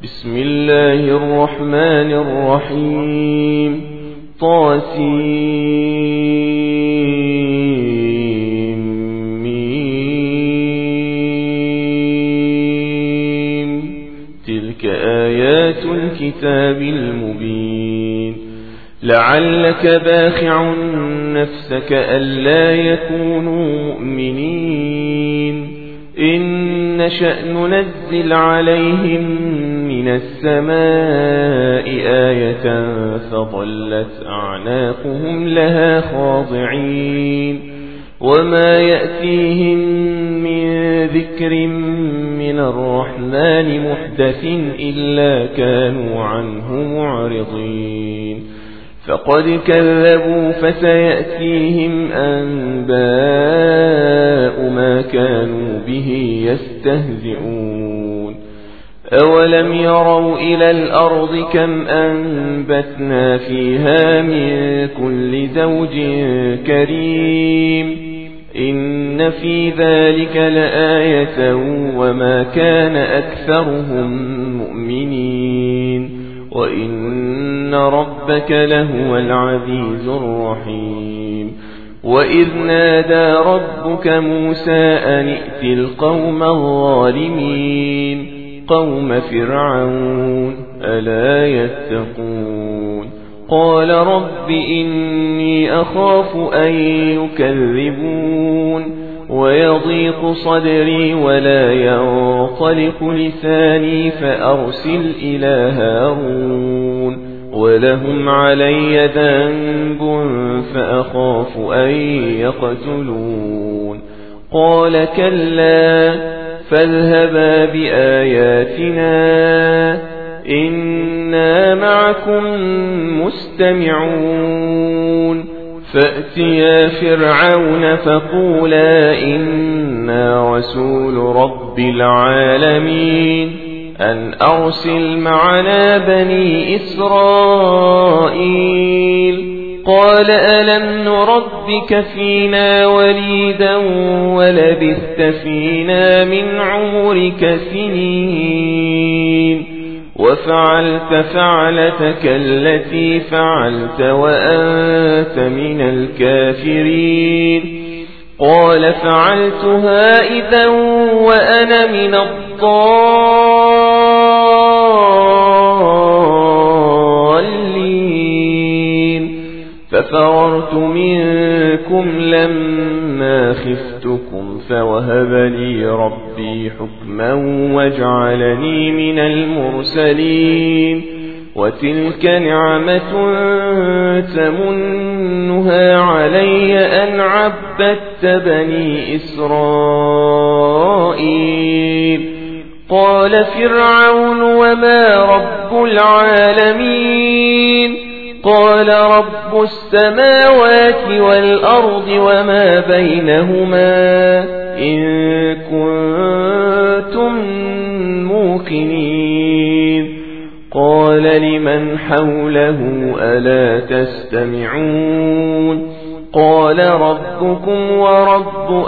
بسم الله الرحمن الرحيم طاسيم. تلك آيات الكتاب المبين. لعلك باخع نفسك ألا يكونوا مؤمنين إن نشأ ننزل عليهم من السماء آية فظلت أعناقهم لها خاضعين وما يأتيهم من ذكر من الرحمن محدث إلا كانوا عنه معرضين. فقد كذبوا فسيأتيهم أنباء ما كانوا به يستهزئون. أولم يروا إلى الأرض كم أنبتنا فيها من كل زوج كريم إن في ذلك لآية وما كان أكثرهم مؤمنين وإن ربك لهو العزيز الرحيم. وإذ نادى ربك موسى أن ائت القوم الظالمين قوم فرعون ألا يتقون. قال رب إني أخاف أن يكذبون ويضيق صدري ولا ينطلق لساني فأرسل إلى هارون ولهم علي ذنب فأخاف أن يقتلون. قال كلا فاذهبا بآياتنا إنا معكم مستمعون. فأتيا فرعون فقولا إنا رسول رب العالمين أن أرسل معنا بني إسرائيل. قال ألم نربك فينا وليدا ولبثت فينا من عمرك سنين وفعلت فعلتك التي فعلت وأنت من الكافرين. قال فعلتها إذا وأنا من الضالين. ففررت منكم لما خفتكم فوهب لي ربي حكما وجعلني من المرسلين. وتلك نعمة تمنها علي أن عبدت بني إسرائيل. قال فرعون وما رب العالمين؟ قال رب السماوات والأرض وما بينهما إن كنتم موقنين. قال لمن حوله ألا تستمعون؟ قال ربكم ورب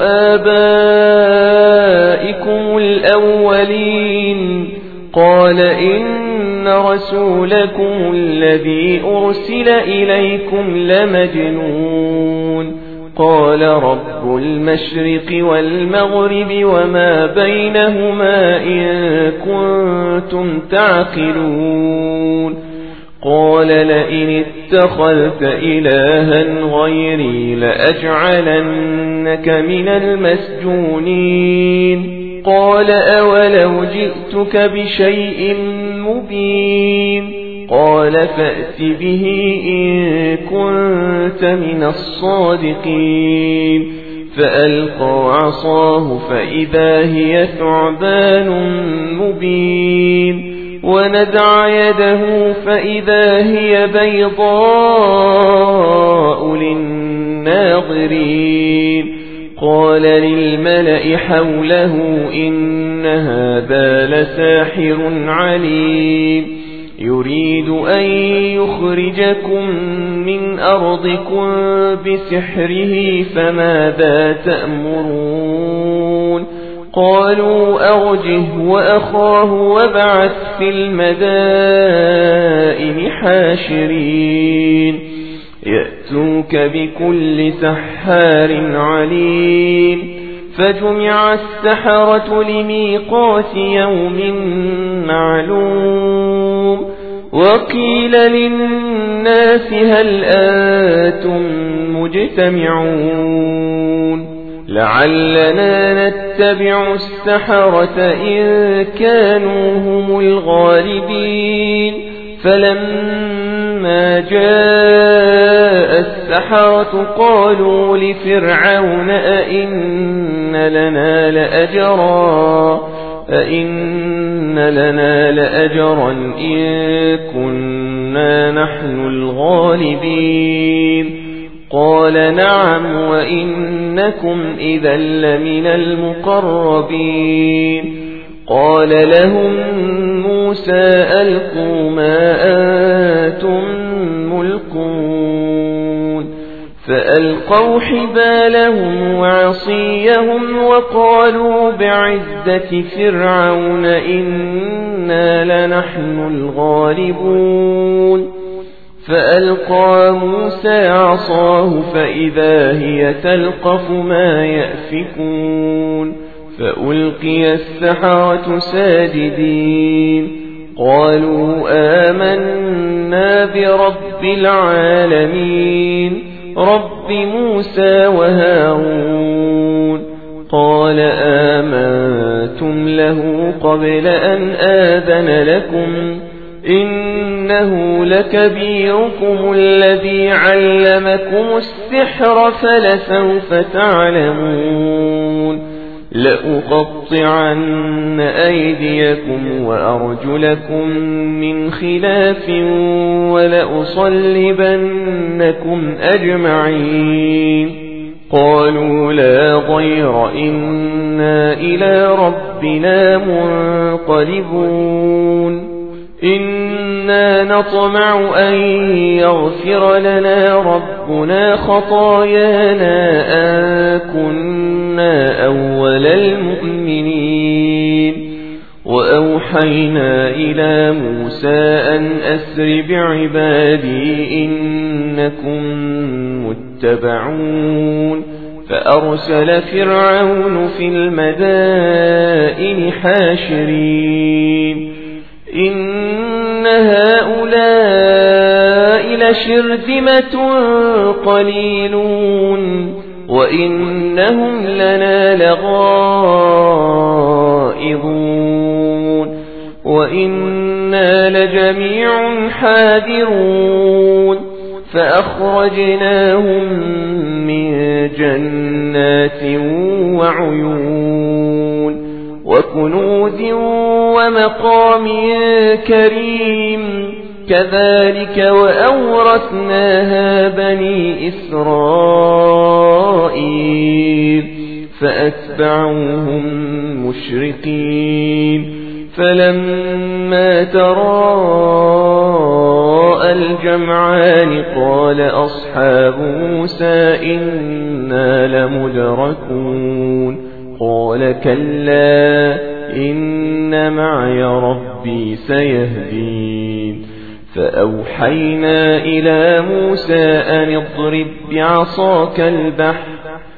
آبائكم الأولين. قال إن رسولكم الذي أرسل إليكم لمجنون. قال رب المشرق والمغرب وما بينهما إن كنتم تعقلون. قال لئن اتخذت إلها غيري لأجعلنك من المسجونين. قال أولو جئتك بشيء مبين؟ قال فأت به إن كنت من الصادقين. فألقى عصاه فإذا هي ثعبان مبين ونزع يده فإذا هي بيضاء للناظرين. قال للملأ حوله إن هذا لساحر عليم يريد أن يخرجكم من أرضكم بسحره فماذا تأمرون؟ قالوا أرجه وأخاه وابعث في المدائن حاشرين يأتوك بكل سحار عليم فجمع السحرة لميقات يوم معلوم وقيل للناس هل أنتم مجتمعون لعلنا نتبع السحرة إن كانوا هم الغالبين فلما جاء السحرة قالوا لفرعون أئن لنا لأجرا إن كنا نحن الغالبين قال نعم وإنكم إذا لمن المقربين قال لهم موسى ألقوا ما أنتم ملقون فألقوا حبالهم وعصيهم وقالوا بعزة فرعون إنا لنحن الغالبون فألقى موسى عصاه فإذا هي تلقف ما يأفكون فألقي السحرة ساجدين قالوا آمنا برب العالمين رب موسى وهارون قال آمنتم له قبل أن آذن لكم إنه لكبيركم الذي علمكم السحر فلسوف تعلمون لأقطعن أيديكم وأرجلكم من خلاف ولأصلبنكم أجمعين قالوا لا ضير إنا إلى ربنا منقلبون إنا نطمع أن يغفر لنا ربنا خطايانا أن كنا أول المؤمنين وأوحينا إلى موسى أن أسر بعبادي إنكم متبعون فأرسل فرعون في المدائن حاشرين إن هؤلاء لشرذمة قليلون وإنهم لنا لغائظون وإنا لجميع حاذرون فأخرجناهم من جنات وعيون وكنوز ومقام كريم كذلك وأورثناها بني إسرائيل فأتبعوهم مشرقين فلما تراءى الجمعان قال أصحاب موسى إنا لمدركون قال كلا إن معي ربي سيهدين فأوحينا إلى موسى أن اضرب بعصاك البحر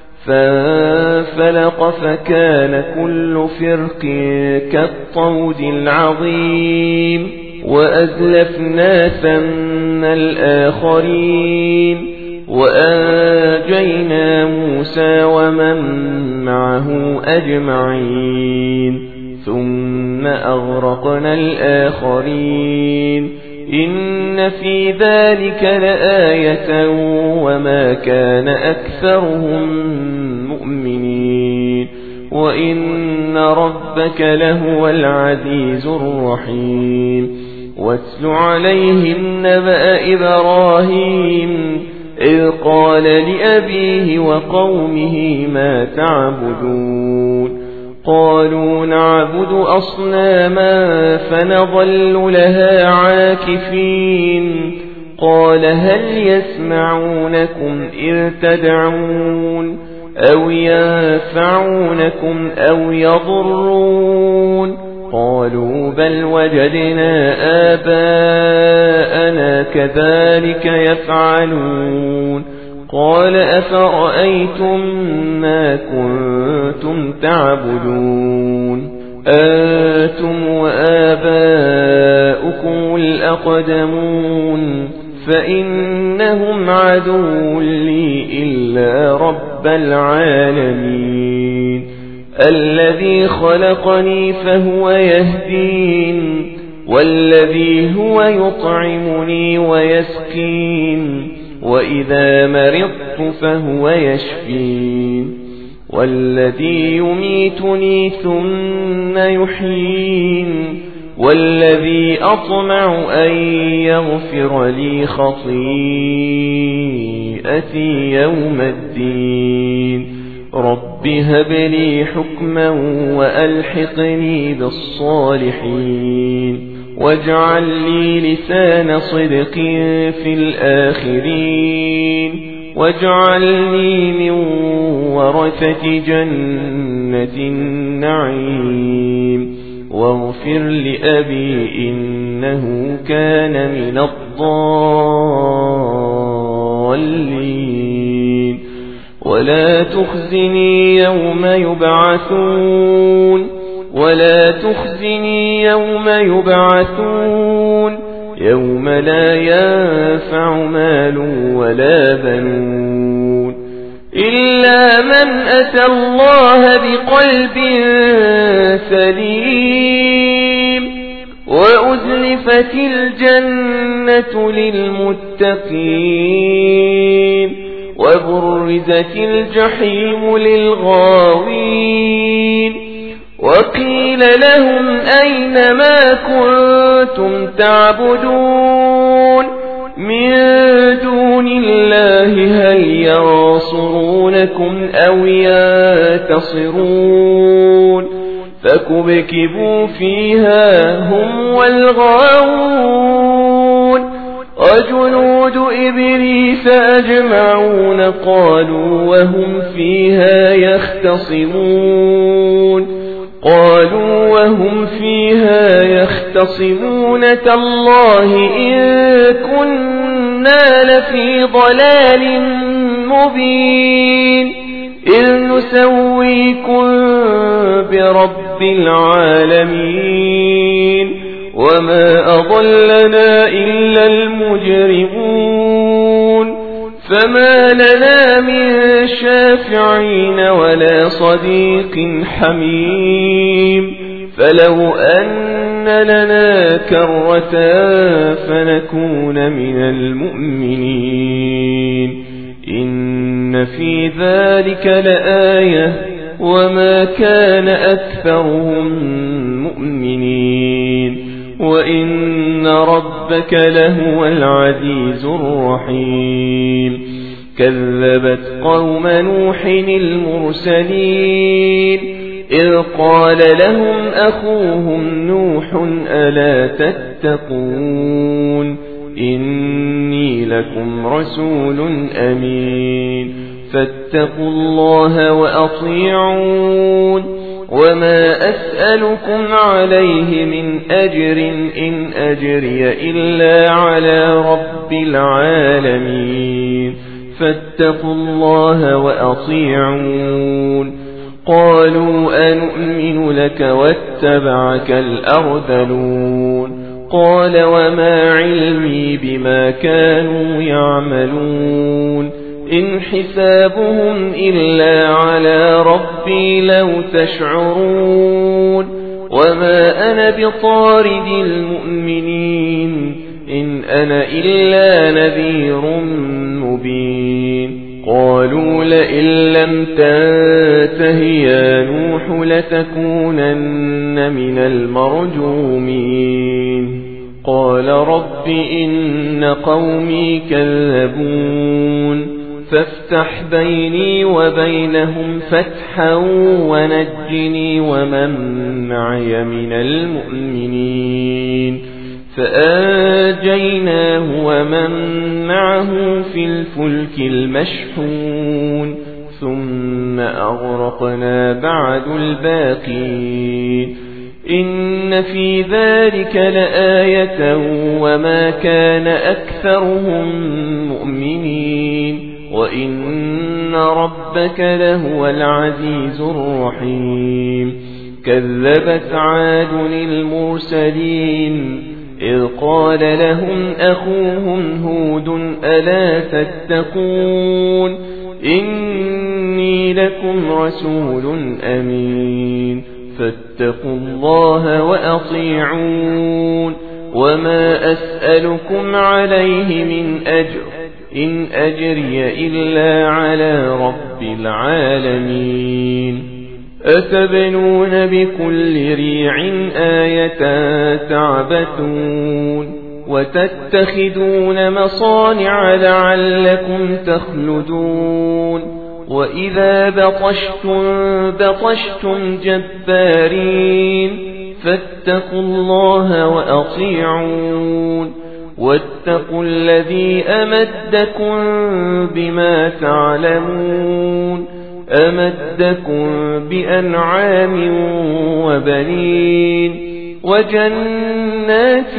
فانفلق فكان كل فرق كالطود العظيم وأزلفنا ثم الآخرين وأنجينا موسى ومن معه أجمعين ثم أغرقنا الآخرين إن في ذلك لآية وما كان أكثرهم مؤمنين وإن ربك لهو العزيز الرحيم واتل عليهم نبأ إبراهيم إذ قال لأبيه وقومه ما تعبدون قالوا نعبد أصناما فنظل لها عاكفين قال هل يسمعونكم إذ تدعون أو ينفعونكم أو يضرون قالوا بل وجدنا آباءنا كذلك يفعلون قال أفرأيتم ما كنتم تعبدون أنتم وآباؤكم الأقدمون فإنهم عدو لي إلا رب العالمين الذي خلقني فهو يهدين والذي هو يطعمني ويسقين وإذا مرضت فهو يشفين والذي يميتني ثم يحيين والذي أطمع أن يغفر لي خطيئتي يوم الدين رب هب لي حكما وألحقني بالصالحين واجعل لي لسان صدق في الآخرين واجعلني من ورثة جنة النعيم واغفر لأبي إنه كان من الضالين ولا تخزني يوم يبعثون يوم لا ينفع مال ولا بنون إلا من أتى الله بقلب سليم وأزلفت الجنة للمتقين وبرزت الجحيم للغاوين وقيل لهم أين ما كنتم تعبدون من دون الله هل ينصرونكم أو ينتصرون فكبكبوا فيها هم والغاوون وجنود إبليس أجمعون قالوا وهم فيها يختصمون تالله إن كنا لفي ضلال مبين إذ نسويكم برب العالمين وما أضلنا إلا المجرمون فما لنا من شافعين ولا صديق حميم فلو أن لنا كرة فنكون من المؤمنين إن في ذلك لآية وما كان أكثرهم مؤمنين وإن ربك لهو العزيز الرحيم كذبت قوم نوح المرسلين إذ قال لهم أخوهم نوح ألا تتقون إني لكم رسول أمين فاتقوا الله وأطيعون وما أسألكم عليه من أجر إن أجري إلا على رب العالمين فاتقوا الله وأطيعون قالوا أنؤمن لك واتبعك الأرذلون قال وما علمي بما كانوا يعملون إن حسابهم إلا على ربي لو تشعرون وما أنا بطارد المؤمنين إن أنا إلا نذير مبين قالوا لئن لم تنته يا نوح لتكونن من المرجومين قال رب إن قومي كذبون فافتح بيني وبينهم فتحا ونجني ومن معي من المؤمنين فآجيناه ومن معه في الفلك المشحون ثم أغرقنا بعد الباقين إن في ذلك لآية وما كان أكثرهم مؤمنين وإن ربك لهو العزيز الرحيم كذبت عاد المرسلين إذ قال لهم أخوهم هود ألا تتقون إني لكم رسول أمين فاتقوا الله وأطيعون وما أسألكم عليه من أجر إن أجري إلا على رب العالمين أتبنون بكل ريع آية تعبثون وتتخذون مصانع لعلكم تخلدون وإذا بطشتم جبارين فاتقوا الله وأطيعون واتقوا الذي أمدكم بما تعلمون أمدكم بأنعام وبنين وجنات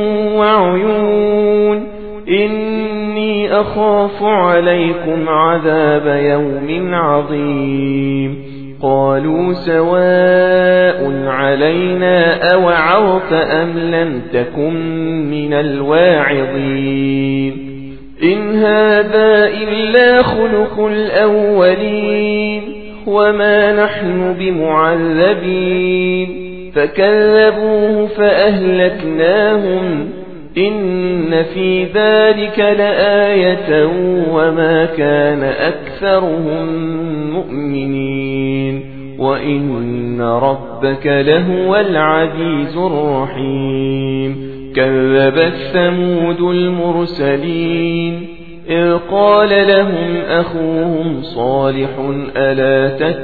وعيون إني أخاف عليكم عذاب يوم عظيم قالوا سواء علينا أوعظت أم لم تكن من الواعظين إن هذا إلا خلق الأولين وما نحن بمعذبين فكذبوه فأهلكناهم إن في ذلك لآية وما كان أكثرهم مؤمنين وإن ربك لهو العزيز الرحيم كذبت ثمود المرسلين إذ قال لهم أخوهم صالح ألا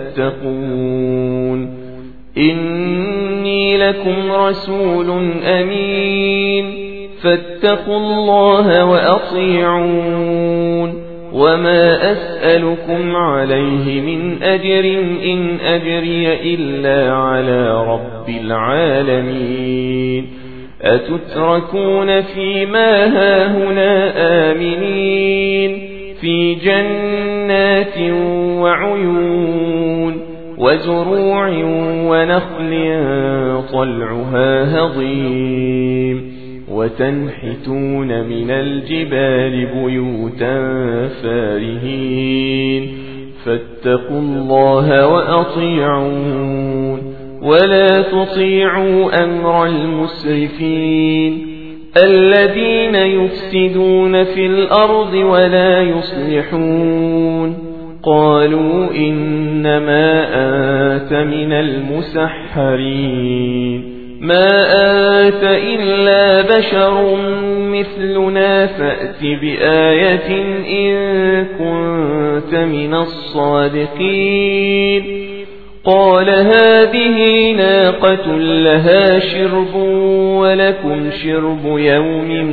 تتقون إني لكم رسول أمين فاتقوا الله وأطيعون وما أسألكم عليه من أجر إن أجري إلا على رب العالمين أتتركون فيما هاهنا آمنين في جنات وعيون وزروع ونخل طلعها هضيم وتنحتون من الجبال بيوتا فارهين فاتقوا الله وأطيعون ولا تطيعوا أمر المسرفين الذين يفسدون في الأرض ولا يصلحون قالوا إنما أنت من المسحرين ما أنت إلا بشر مثلنا فأت بآية إن كنت من الصادقين قال هذه ناقة لها شرب ولكم شرب يوم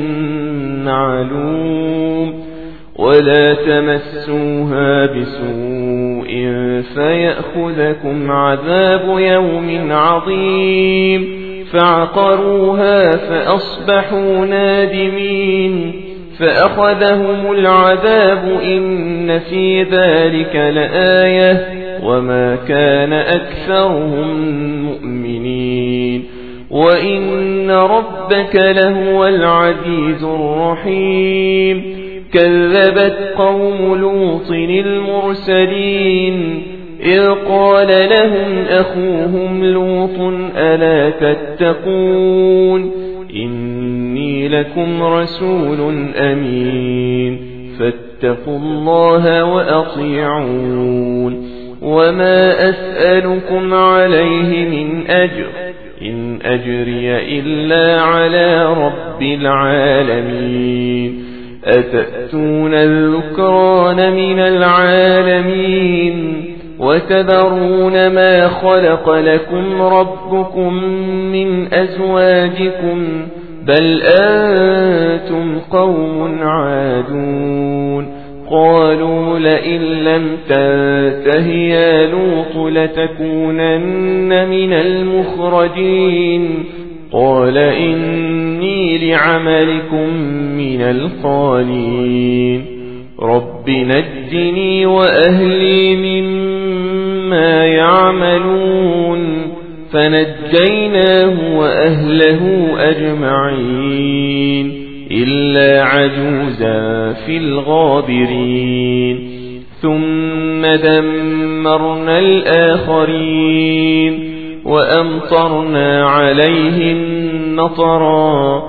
معلوم ولا تمسوها بسوء فيأخذكم عذاب يوم عظيم فعقروها فأصبحوا نادمين فأخذهم العذاب إن في ذلك لآية وما كان أكثرهم مؤمنين وإن ربك لهو العزيز الرحيم كذبت قوم لوط المرسلين إذ قال لهم أخوهم لوط ألا تتقون إني لكم رسول أمين فاتقوا الله وأطيعون وما أسألكم عليه من أجر إن أجري إلا على رب العالمين أتأتون الذكران من العالمين وتذرون ما خلق لكم ربكم من أزواجكم بل أنتم قوم عادون قالوا لئن لم تنته يا لوط لتكونن من المخرجين قال إني لعملكم من القالين رب نجني وأهلي مما يعملون فنجيناه وأهله أجمعين إلا عجوزا في الغابرين ثم دمرنا الآخرين وأمطرنا عليهم مطرا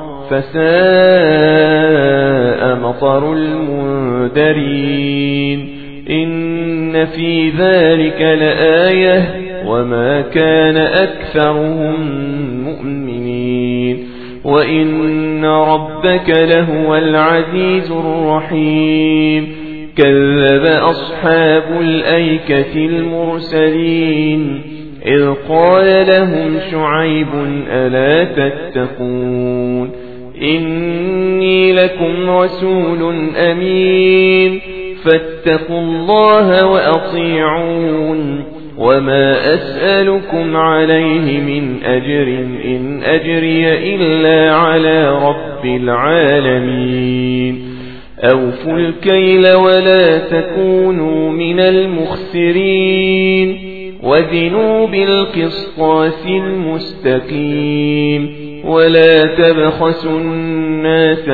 فساء مطر المنذرين إن في ذلك لآية وما كان أكثرهم مؤمنين وإن ربك لهو العزيز الرحيم كذب أصحاب الأيكة المرسلين إذ قال لهم شعيب ألا تتقون إني لكم رسول أمين فاتقوا الله وأطيعون وما أسألكم عليه من أجر إن أجري إلا على رب العالمين أوفوا الكيل ولا تكونوا من المخسرين وزنوا بالقسطاس المستقيم ولا تبخسوا الناس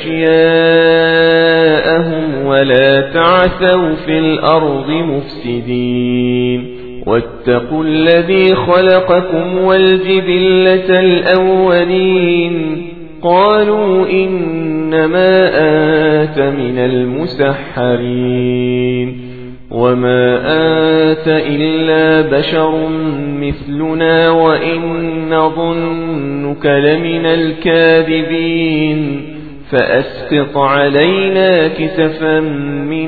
أشياءهم ولا تعثوا في الأرض مفسدين واتقوا الذي خلقكم والجبلة الأولين قالوا إنما أنت من المسحرين وما أنت إلا بشر مثلنا وإن نظنك لمن الكاذبين فأسقط علينا كسفا من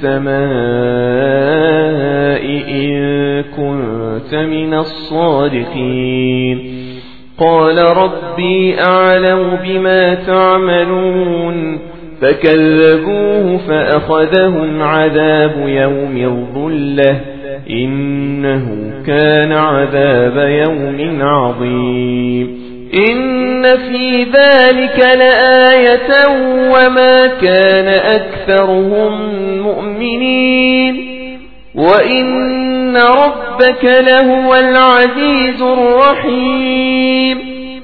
السماء إن كنت من الصادقين قال ربي أعلم بما تعملون فكذبوه فأخذهم عذاب يوم الظلة إنه كان عذاب يوم عظيم إن في ذلك لآية وما كان أكثرهم مؤمنين وإن ربك لهو العزيز الرحيم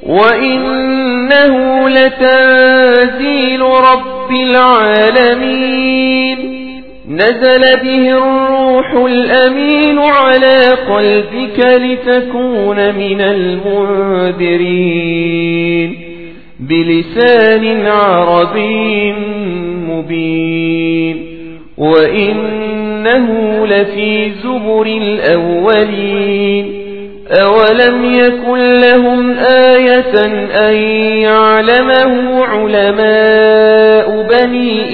وإنه لتنزيل رب العالمين نزل به الروح الأمين على قلبك لتكون من المنذرين بلسان عربي مبين وإنه لفي زبر الأولين أولم يكن لهم آية أن يعلمه علماء بني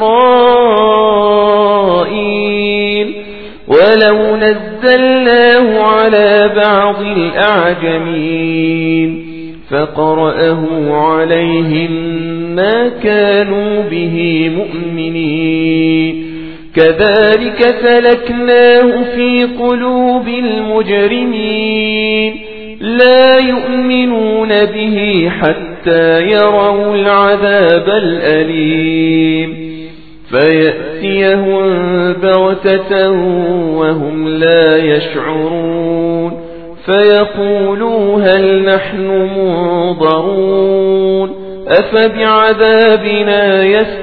إسرائيل ولو نزلناه على بعض الأعجمين فقرأه عليهم ما كانوا به مؤمنين كذلك سلكناه في قلوب المجرمين لا يؤمنون به حتى يروا العذاب الأليم فيأتيهم بغتة وهم لا يشعرون فيقولوا هل نحن منظرون أفبعذابنا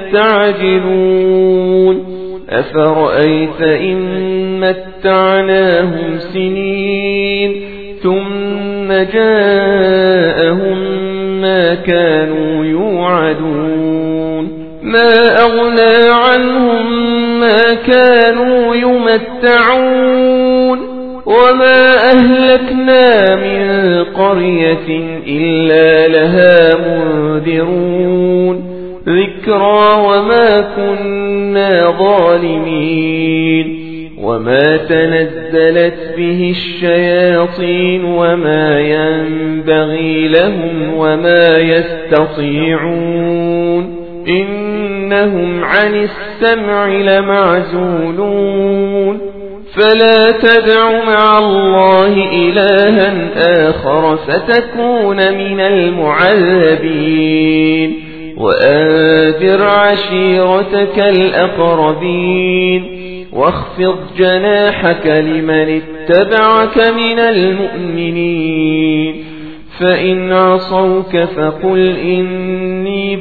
يستعجلون أفرأيت إن متعناهم سنين ثم جاءهم ما كانوا يوعدون ما أغنى عنهم ما كانوا يمتعون وما أهلكنا من قرية إلا لها منذرون ذكرى وما كنا ظالمين وما تنزلت به الشياطين وما ينبغي لهم وما يستطيعون إنهم عن السمع لمعزولون فلا تدع مع الله إلها آخر فتكون من المعذبين وأنذر عشيرتك الأقربين واخفض جناحك لمن اتبعك من المؤمنين فإن عصوك فقل إني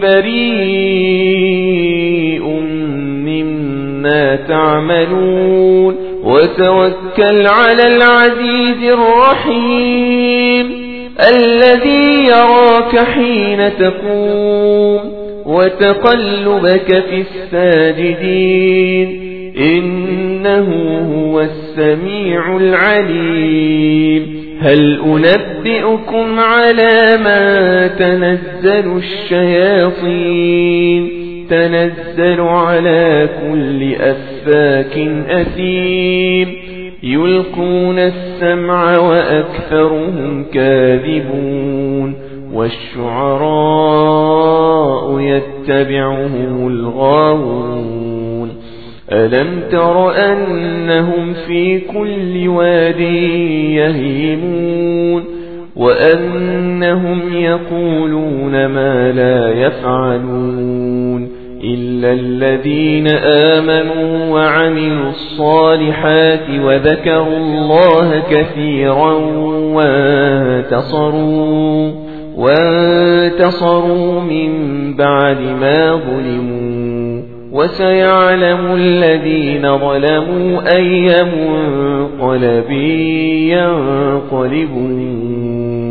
بريء مما تعملون وتوكل على العزيز الرحيم الذي يراك حين تقوم وتقلبك في الساجدين إنه هو السميع العليم هل أنبئكم على ما تنزل الشياطين تنزل على كل أفاك أثيم يلقون السمع وأكثرهم كاذبون والشعراء يتبعهم الغاوون ألم تر أنهم في كل واد يهيمون وأنهم يقولون ما لا يفعلون إلا الذين آمنوا وعملوا الصالحات وذكروا الله كثيرا وانتصروا من بعد ما ظلموا وسيعلم الذين ظلموا أي منقلب ينقلبون